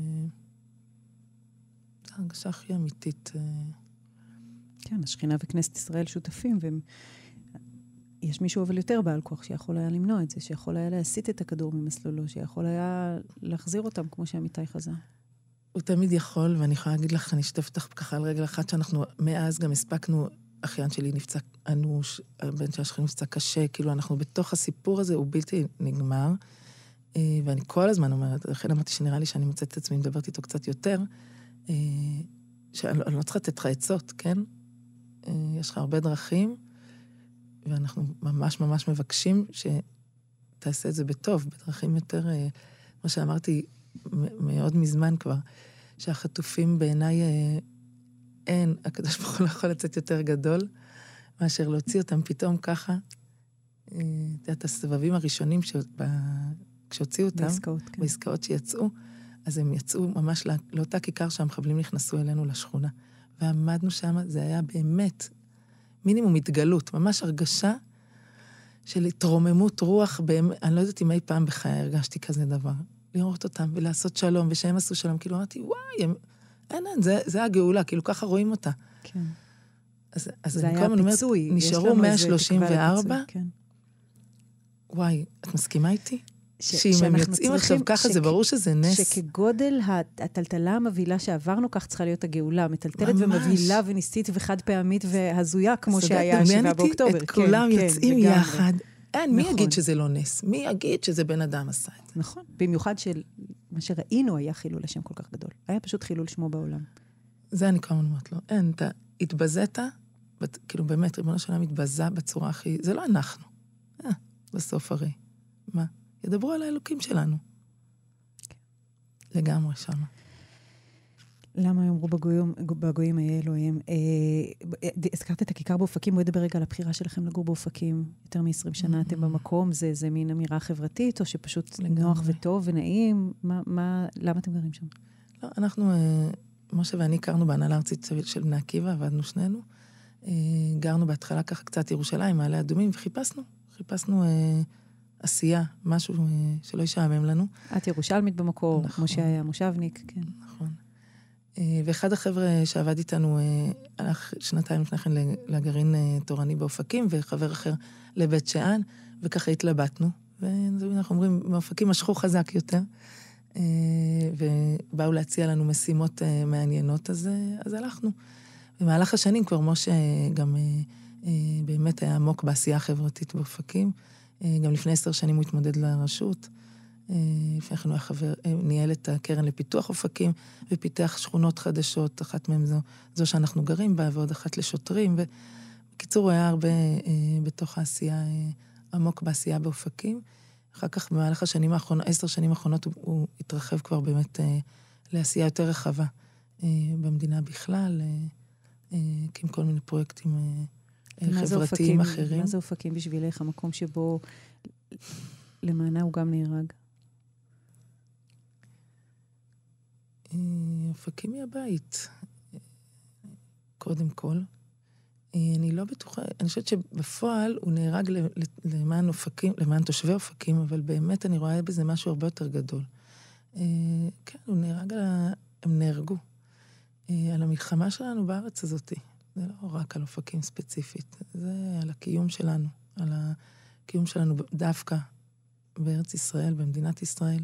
S4: זו הרגשה הכי אמיתית.
S3: כן, השכינה וכנסת ישראל שותפים, ויש מישהו אבל יותר בעל כוח שיכול היה למנוע את זה, שיכול היה להסיט את הכדור ממסלולו, שיכול היה להחזיר אותם כמו שעמיתי חזר.
S4: הוא תמיד יכול, ואני יכולה להגיד לך, אני אשתף אותך ככה על רגל אחת, שאנחנו מאז גם הספקנו, אחיין שלי נפצע אנוש, הבן של השכנים נפצע קשה, כאילו אנחנו בתוך הסיפור הזה, הוא בלתי נגמר, ואני כל הזמן אומרת, לכן אמרתי שנראה לי שאני מוצאת את עצמי, מדברת איתו קצת יותר, שאני לא צריכה לתת לך עצות, כן? יש לך הרבה דרכים, ואנחנו ממש ממש מבקשים שתעשה את זה בטוב, בדרכים יותר, מה שאמרתי מאוד מזמן כבר, שהחטופים בעיניי אין, הקדוש ברוך הוא לא יכול לצאת יותר גדול, מאשר להוציא אותם פתאום ככה, את הסבבים הראשונים כשהוציאו אותם, בעסקאות שיצאו, אז הם יצאו ממש לאותה כיכר שהמחבלים נכנסו אלינו לשכונה, ועמדנו שם, זה היה באמת מינימום התגלות, ממש הרגשה של התרוממות רוח, אני לא יודעת אם אי פעם בחיי הרגשתי כזה דבר, לראות אותם ולעשות שלום, ושהם עשו שלום, כאילו אמרתי, וואי, אין, זה הגאולה, כאילו ככה רואים אותה.
S3: כן.
S4: אז
S3: זה היה פיצוי.
S4: נשארו 134, וואי, את מסכימה איתי? שאם הם יוצאים עכשיו ככה, זה ברור שזה נס.
S3: שכגודל הטלטלה המבהילה שעברנו, כך צריכה להיות הגאולה, מטלטלת ומבהילה וניסית וחד פעמית והזויה, כמו שהיה 7 באוקטובר.
S4: את כולם יוצאים יחד. אין, מי יגיד שזה לא נס? מי יגיד שזה בן אדם עשה את זה?
S3: נכון. במיוחד שמה שראינו היה חילול השם כל כך גדול. היה פשוט חילול שמו בעולם.
S4: זה אני כבר אומרת לו. אין, אתה התבזית, כאילו באמת, ריבונו של עולם התבזה בצורה הכי... זה לא אנחנו. בסוף הרי. מה? ידברו על האלוקים שלנו. לגמרי שם.
S3: למה יאמרו בגויים היה אלוהים? הזכרת את הכיכר באופקים, בואי נדבר רגע על הבחירה שלכם לגור באופקים. יותר מ-20 שנה אתם במקום, זה מין אמירה חברתית, או שפשוט נוח וטוב ונעים? למה אתם גרים שם?
S4: לא, אנחנו, משה ואני הכרנו בהנהלה הארצית של בני עקיבא, עבדנו שנינו. גרנו בהתחלה ככה קצת ירושלים, מעלה אדומים, וחיפשנו עשייה, משהו שלא ישעמם לנו. את
S3: ירושלמית במקור, משה היה מושבניק, כן.
S4: נכון. ואחד החבר'ה שעבד איתנו הלך 2 לפני כן לגרעין תורני באופקים, וחבר אחר לבית שאן, וככה התלבטנו. ואנחנו אומרים, באופקים משכו חזק יותר, ובאו להציע לנו משימות מעניינות, אז הלכנו. במהלך השנים כבר משה גם באמת היה עמוק בעשייה החברתית באופקים, גם לפני 10 שנים הוא התמודד לרשות, לפני כן הוא ניהל את הקרן לפיתוח אופקים, ופיתח שכונות חדשות, אחת מהן זו שאנחנו גרים בה, ועוד אחת לשוטרים, ובקיצור הוא היה הרבה בתוך העשייה, עמוק בעשייה באופקים. אחר כך במהלך השנים האחרונות, 10 שנים האחרונות, הוא התרחב כבר באמת לעשייה יותר רחבה במדינה בכלל, עם כל מיני פרויקטים חברתיים אחרים.
S3: מה זה אופקים בשבילך, המקום שבו למענה הוא גם נהרג?
S4: אופקים היא הבית. קודם כל. אני לא בטוחה, אני חושבת שבפועל הוא נהרג למען אופקים, למען תושבי אופקים, אבל באמת אני רואה בזה משהו הרבה יותר גדול. כן, הוא נהרג הם נהרגו. על המלחמה שלנו בארץ הזאת. זה לא רק על אופקים ספציפית, זה על הקיום שלנו, על הקיום שלנו דווקא בארץ ישראל, במדינת ישראל,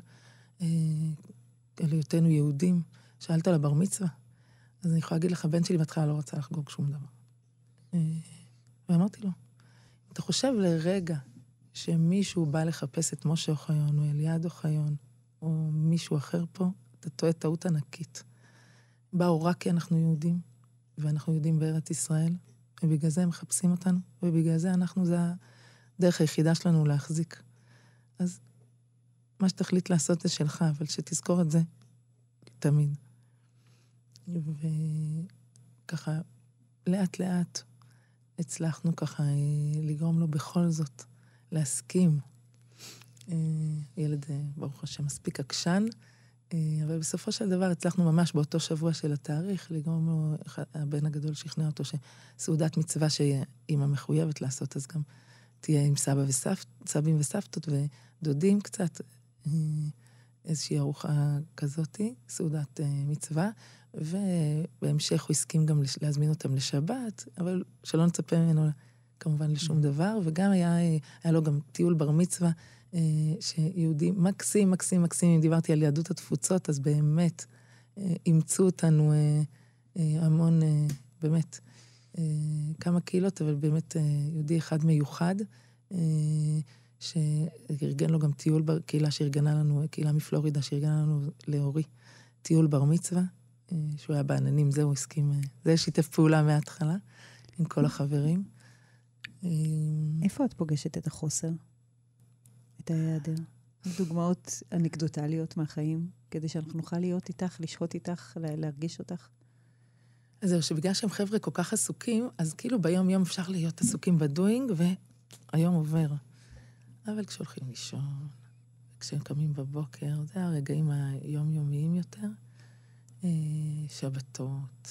S4: על היותנו יהודים. שאלת על הבר מצווה, אז אני יכולה להגיד לך, בן שלי בהתחלה לא רצה לחגוג שום דבר. ואמרתי לו, אתה חושב לרגע שמישהו בא לחפש את משה אוחיון, או אליעד אוחיון, או מישהו אחר פה, אתה טועה טעות ענקית. באו רק כי אנחנו יהודים, ואנחנו יהודים בארץ ישראל, ובגלל זה הם מחפשים אותנו, ובגלל זה זה הדרך היחידה שלנו להחזיק. אז מה שתחליט לעשות זה שלך, אבל שתזכור את זה תמיד. וככה, לאט לאט הצלחנו ככה לגרום לו בכל זאת להסכים. ילד, ברוך השם, מספיק עקשן, אבל בסופו של דבר הצלחנו ממש באותו שבוע של התאריך לגרום לו, הבן הגדול שכנע אותו שסעודת מצווה שאמא מחויבת לעשות, אז גם תהיה עם סבים וסבתות ודודים קצת, איזושהי ארוחה כזאת, סעודת מצווה, ובהמשך הוא הסכים גם להזמין אותם לשבת, אבל שלא נצפה ממנו כמובן לשום דבר, וגם היה לו גם טיול בר מצווה, שיהודי מקסים, אם דיברתי על יהדות התפוצות, אז באמת אימצו אותנו המון, באמת, כמה קהילות, אבל באמת יהודי אחד מיוחד, שארגן לו גם טיול בקהילה שארגנה לנו, קהילה מפלורידה שארגנה לנו לאורי, טיול בר מצווה, שהוא היה בעננים, זהו הסכים, זה שיתף פעולה מההתחלה, עם כל החברים.
S3: איפה את פוגשת את החוסר? את ההיעדר? דוגמאות אנקדוטליות מהחיים, כדי שאנחנו נוכל להיות איתך, לשחוט איתך, להרגיש אותך?
S4: אז זהו, שבגלל שהם חבר'ה כל כך עסוקים, אז כאילו ביום יום אפשר להיות עסוקים בדוינג, והיום עובר. אבל כשהולכים לישון, כשהם קמים בבוקר, זה הרגעים היומיומיים יותר. שבתות,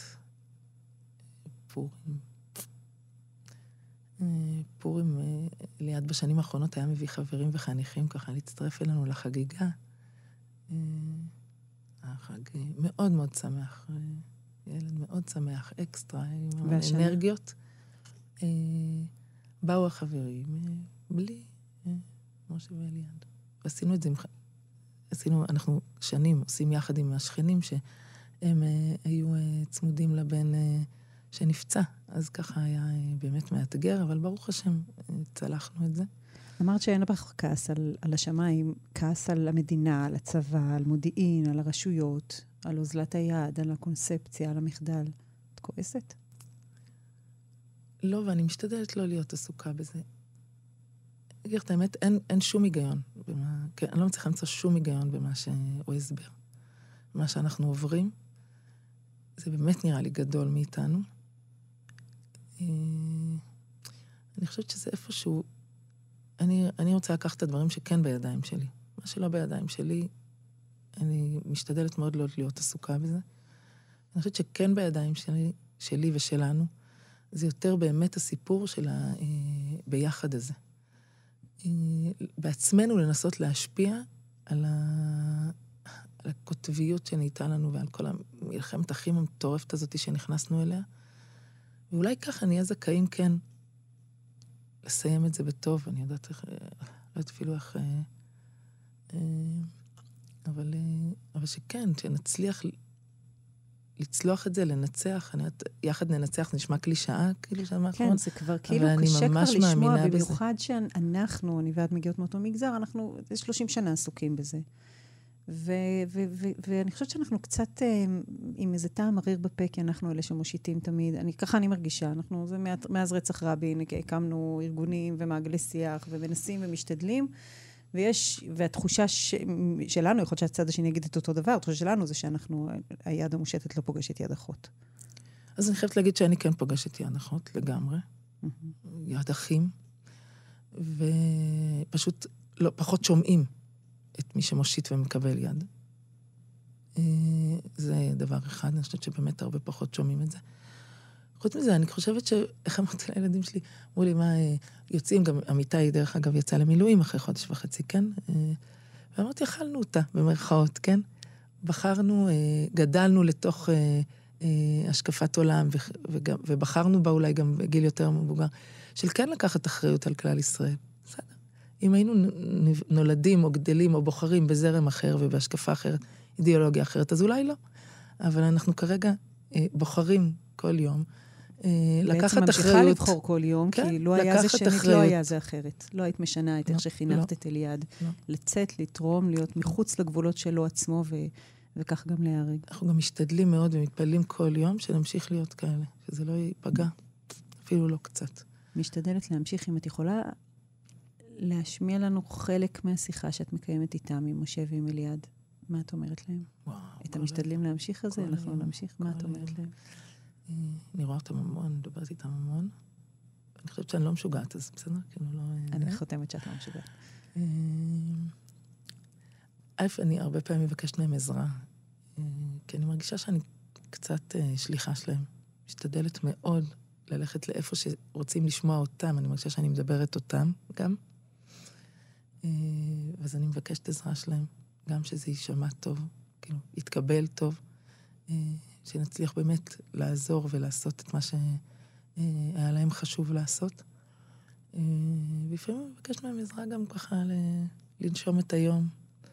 S4: פורים ליד בשנים האחרונות היה מביא חברים וחניכים ככה להצטרף אלינו לחגיגה. החג מאוד מאוד שמח, ילד מאוד שמח, אקסטרה, עם אנרגיות. באו החברים בלי משה ואליעד. ועשינו את זה, אנחנו שנים עושים יחד עם השכנים שהם היו צמודים לבן שנפצע, אז ככה היה באמת מאתגר, אבל ברוך השם, צלחנו את זה.
S3: אמרת שאין לך כעס על השמיים, כעס על המדינה, על הצבא, על מודיעין, על הרשויות, על אוזלת היד, על הקונספציה, על המחדל. את כועסת?
S4: לא, ואני משתדלת לא להיות עסוקה בזה. אגיד את האמת, אין שום היגיון. אני לא מצליחה למצוא שום היגיון במה או הסבר. מה שאנחנו עוברים, זה באמת נראה לי גדול מאיתנו. אני חושבת שזה איפשהו, אני רוצה לקחת את הדברים שכן בידיים שלי. מה שלא בידיים שלי, אני משתדלת מאוד לא להיות עסוקה בזה. אני חושבת שכן בידיים שלי ושלנו, זה יותר באמת הסיפור של ביחד הזה. בעצמנו לנסות להשפיע על הכותביות שנהייתה לנו ועל כל המלחמת החיים המטורפת הזאת שנכנסנו אליה. ואולי ככה נהיה זכאים כן לסיים את זה בטוב, אני יודעת איך, לא יודעת אפילו איך, אבל שכן, שנצליח לצלוח את זה, לנצח, יחד ננצח, זה נשמע קלישאה, כאילו שאמרת,
S3: כן, זה כבר כאילו קשה כבר לשמוע, במיוחד שאנחנו, אני ואת מגיעות מאותו מגזר, אנחנו 30 שנה עסוקים בזה. ואני חושבת שאנחנו קצת עם איזה טעם מריר בפה, כי אנחנו אלה שמושיטים תמיד, ככה אני מרגישה, אנחנו, זה מאז רצח רבין, הקמנו ארגונים ומעגלי שיח, ומנסים ומשתדלים, והתחושה שלנו, יכול להיות שהצד השני יגיד את אותו דבר, התחושה שלנו זה שאנחנו, היד המושטת לא פוגשת יד אחות.
S4: אז אני חייבת להגיד שאני כן פוגשת יד אחות לגמרי, יד אחים, ופשוט לא, פחות שומעים את מי שמושיט ומקבל יד. זה דבר אחד, אני חושבת שבאמת הרבה פחות שומעים את זה. חוץ מזה, אני חושבת איך אמרתי לילדים שלי, אמרו לי, מה, יוצאים, גם אמיתי, דרך אגב, יצא למילואים אחרי חודש וחצי, כן? ואמרתי, אכלנו אותה, במרכאות, כן? בחרנו, גדלנו לתוך השקפת עולם, ובחרנו בה אולי גם בגיל יותר מבוגר, של כן לקחת אחריות על כלל ישראל. בסדר. אם היינו נולדים או גדלים או בוחרים בזרם אחר ובהשקפה אחרת, אידיאולוגיה אחרת, אז אולי לא. אבל אנחנו כרגע בוחרים כל יום, לקחת אחריות.
S3: בעצם ממשיכה לבחור כל יום, כי לא היה זה שנית, לא היה זה אחרת. לא היית משנה את איך שחינכת את אליעד. לצאת, לתרום, להיות מחוץ לגבולות שלו עצמו, וכך גם להיהרג.
S4: אנחנו גם משתדלים מאוד ומתפללים כל יום שנמשיך להיות כאלה, שזה לא ייפגע, אפילו לא קצת.
S3: משתדלת להמשיך, אם את יכולה להשמיע לנו חלק מהשיחה שאת מקיימת איתם, עם משה ועם אליעד. מה את אומרת להם? את המשתדלים להמשיך הזה? אנחנו נמשיך? מה את אומרת להם?
S4: אני רואה אותם המון, מדברת איתם המון. אני חושבת שאני לא משוגעת, אז בסדר?
S3: אני חותמת שאת לא משוגעת.
S4: אני הרבה פעמים מבקשת מהם עזרה, כי אני מרגישה שאני קצת שליחה שלהם. משתדלת מאוד ללכת לאיפה שרוצים לשמוע אותם, אני מרגישה שאני מדברת אותם גם. אז אני מבקשת עזרה שלהם, גם שזה יישמע טוב, כאילו, יתקבל טוב, שנצליח באמת לעזור ולעשות את מה שהיה להם חשוב לעשות. ולפעמים אני מבקשת מהם עזרה גם ככה לנשום את היום,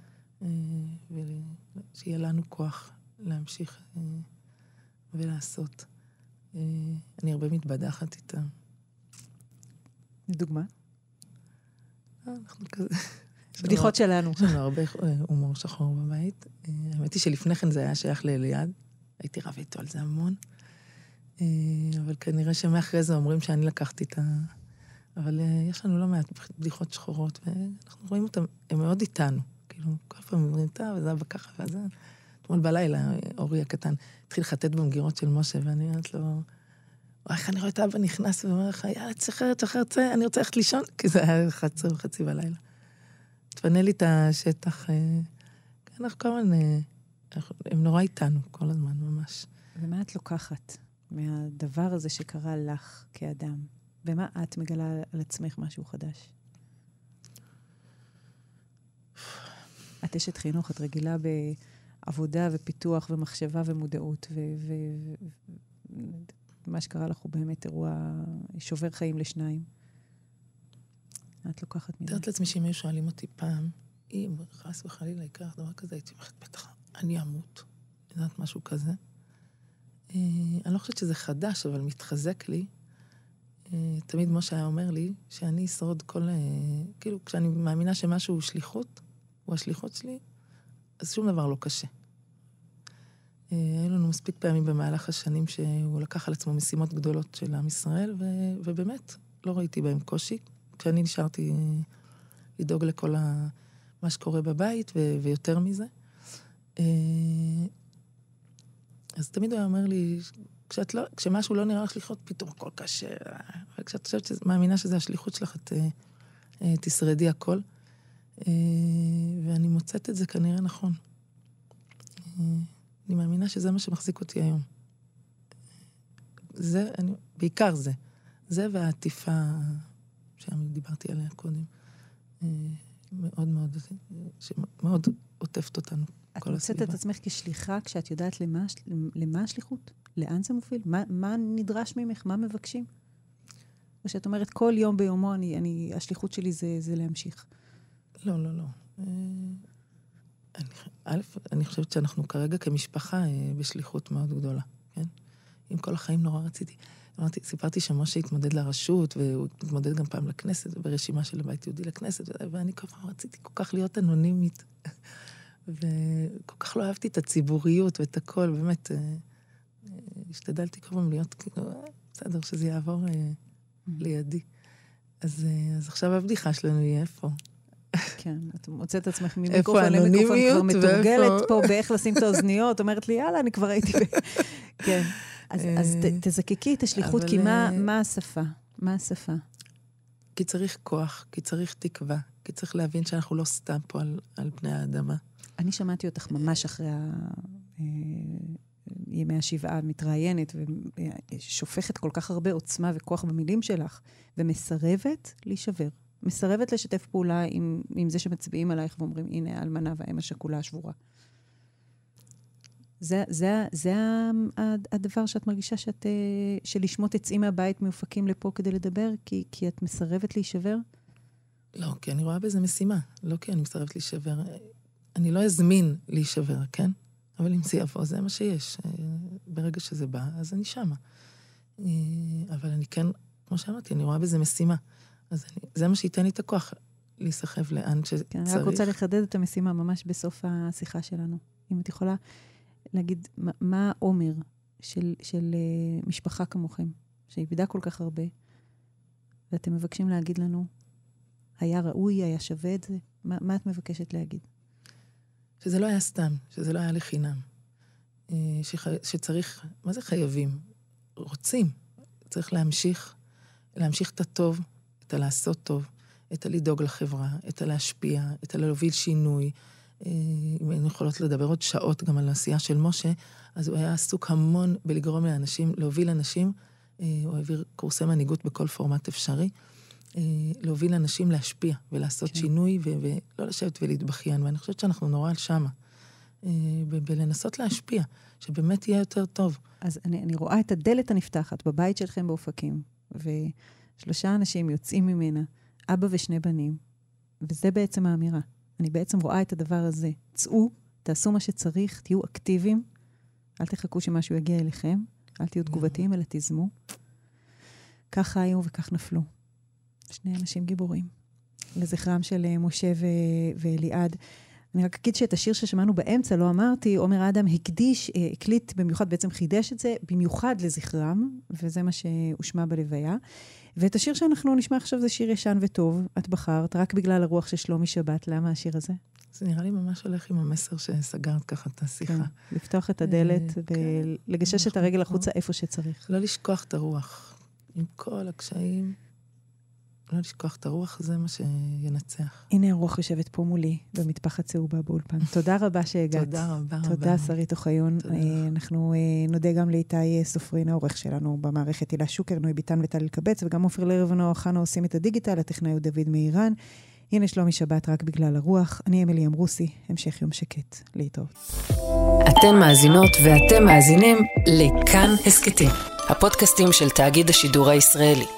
S4: ושיהיה לנו כוח להמשיך ולעשות. אני הרבה מתבדחת איתם.
S3: לדוגמה?
S4: אנחנו כזה...
S3: בדיחות שלנו.
S4: יש לנו הרבה הומור שחור בבית. האמת היא שלפני כן זה היה שייך לאליעד. הייתי רבה איתו על זה המון. אבל כנראה שמאחרי זה אומרים שאני לקחתי את ה... אבל יש לנו לא מעט בדיחות שחורות, ואנחנו רואים אותם, הם מאוד איתנו. כאילו, כל פעם אומרים, וזה היה ככה, וזה... אתמול בלילה, אורי הקטן, התחיל לחטט במגירות של משה, ואני אומרת לו, איך אני רואה את אבא נכנס, ואומר לך, יאללה, תשחרר, אני רוצה ללכת לישון, כי זה היה 11:30 בלילה. תפנה לי את השטח, אנחנו כל הזמן, הם נורא איתנו, כל הזמן, ממש.
S3: ומה את לוקחת מהדבר הזה שקרה לך כאדם? ומה את מגלה על עצמך משהו חדש? את אשת חינוך, את רגילה בעבודה ופיתוח ומחשבה ומודעות, ומה שקרה לך הוא באמת אירוע שובר חיים לשניים. את לוקחת מזה.
S4: תראית לעצמי שאם היו שואלים אותי פעם, אם חס וחלילה יקרה דבר כזה, הייתי אומרת, בטח, אני אמות. אני יודעת משהו כזה. אני לא חושבת שזה חדש, אבל מתחזק לי. תמיד משה היה אומר לי, שאני אשרוד כל... כאילו, כשאני מאמינה שמשהו הוא שליחות, הוא השליחות שלי, אז שום דבר לא קשה. היו לנו מספיק פעמים במהלך השנים שהוא לקח על עצמו משימות גדולות של עם ישראל, ובאמת לא ראיתי בהם קושי. כשאני נשארתי לדאוג לכל מה שקורה בבית, ויותר מזה. אז תמיד הוא אומר לי, כשמשהו לא נראה לך שליחות, פתאום הכל קשה. אבל כשאת חושבת, מאמינה שזה השליחות שלך, את תשרדי הכל. ואני מוצאת את זה כנראה נכון. אני מאמינה שזה מה שמחזיק אותי היום. בעיקר זה. זה והעטיפה שדיברתי עליה קודם. מאוד מאוד, שמאוד עוטפת אותנו.
S3: את מוצאת את עצמך כשליחה, כשאת יודעת למה השליחות? לאן זה מוביל? מה נדרש ממך? מה מבקשים? או שאת אומרת, כל יום ביומו, השליחות שלי זה להמשיך.
S4: לא, לא, לא. אני חושבת שאנחנו כרגע כמשפחה בשליחות מאוד גדולה, כן? עם כל החיים נורא רציתי. סיפרתי שמשה התמודד לרשות, והוא התמודד גם פעם לכנסת, ברשימה של הבית יהודי לכנסת, ואני כל פעם רציתי כל כך להיות אנונימית, וכל כך לא אהבתי את הציבוריות ואת הכל, באמת, השתדלתי כל פעם להיות, בסדר, שזה יעבור לידי. אז עכשיו הבדיחה שלנו יהיה איפה.
S3: כן, את מוצאת עצמך ממיקרופון למיקרופון כבר מתורגלת פה באיך לשים את האוזניות, אומרת לי, יאללה, אני כבר הייתי כן. אז תזקקי את השליחות, כי מה השפה? מה השפה?
S4: כי צריך כוח, כי צריך תקווה, כי צריך להבין שאנחנו לא סתם פה על פני האדמה.
S3: אני שמעתי אותך ממש אחרי ימי השבעה מתראיינת, ושופכת כל כך הרבה עוצמה וכוח במילים שלך, ומסרבת להישבר. מסרבת לשתף פעולה עם זה שמצביעים עלייך ואומרים, הנה, האלמנה והאם השכולה השבורה. זה הדבר שאת מרגישה שלשמות עצים מהבית מאופקים לפה כדי לדבר, כי את מסרבת להישבר?
S4: לא, כי אני רואה בזה משימה. לא כי אני מסרבת להישבר. אני לא אזמין להישבר, כן? אבל אם זה יבוא, זה מה שיש. ברגע שזה בא, אז אני שמה. אבל אני כן, כמו שאמרתי, אני רואה בזה משימה. אז זה מה שייתן לי את הכוח להיסחב לאן שצריך.
S3: כן, אני רק רוצה לחדד את המשימה ממש בסוף השיחה שלנו. אם את יכולה להגיד, מה העומר של משפחה כמוכם, שאיבדה כל כך הרבה, ואתם מבקשים להגיד לנו, היה ראוי, היה שווה את זה? מה את מבקשת להגיד?
S4: שזה לא היה סתם, שזה לא היה לחינם. שצריך, מה זה חייבים? רוצים. צריך להמשיך את הטוב, את הלעשות טוב, את הלדאוג לחברה, את הלהשפיע, את הלהוביל שינוי. אם היינו יכולות לדבר עוד שעות גם על העשייה של משה, אז הוא היה עסוק המון בלגרום לאנשים, להוביל אנשים, הוא העביר קורסי מנהיגות בכל פורמט אפשרי, להוביל אנשים להשפיע ולעשות שינוי ולא לשבת ולהתבכיין, ואני חושבת שאנחנו נורא על שמה, בלנסות להשפיע, שבאמת יהיה יותר טוב.
S3: אז אני רואה את הדלת הנפתחת בבית שלכם באופקים, ושלושה אנשים יוצאים ממנה, אבא ושני בנים, וזה בעצם האמירה. אני בעצם רואה את הדבר הזה. צאו, תעשו מה שצריך, תהיו אקטיביים, אל תחכו שמשהו יגיע אליכם, אל תהיו תגובתיים, אלא תזמו. כך חיו וכך נפלו. שני אנשים גיבורים. לזכרם של משה ואליעד. אני רק אגיד שאת השיר ששמענו באמצע, לא אמרתי, עומר אדם הקליט במיוחד, בעצם חידש את זה, במיוחד לזכרם, וזה מה שהושמע בלוויה. ואת השיר שאנחנו נשמע עכשיו זה שיר ישן וטוב, את בחרת, רק בגלל הרוח של שלומי שבת. למה השיר הזה?
S4: זה נראה לי ממש הולך עם המסר שסגרת ככה את השיחה.
S3: כן, לפתוח את הדלת ולגשש את הרגל החוצה איפה שצריך.
S4: לא לשכוח את הרוח. עם כל הקשיים, לא לשכוח את הרוח, זה מה שינצח.
S3: הנה הרוח יושבת פה מולי, במטפחת צהובה באולפן. תודה רבה שהגעת.
S4: תודה רבה.
S3: תודה, שרית אוחיון. אנחנו נודה גם לאיתי סופרין, העורך שלנו במערכת, הילה שוקר, נוי ביטן וטל אלקבץ, וגם אופיר לרב ונועה חנה עושים את הדיגיטל, הטכנאי הוא דוד מאיראן. הנה שלומי שבת רק בגלל הרוח. אני אמיליאם רוסי, המשך יום שקט. להתראות.
S1: אתן מאזינות ואתם מאזינים לכאן הסקטים, הפודקאסטים של תאגיד השידור הישראלי.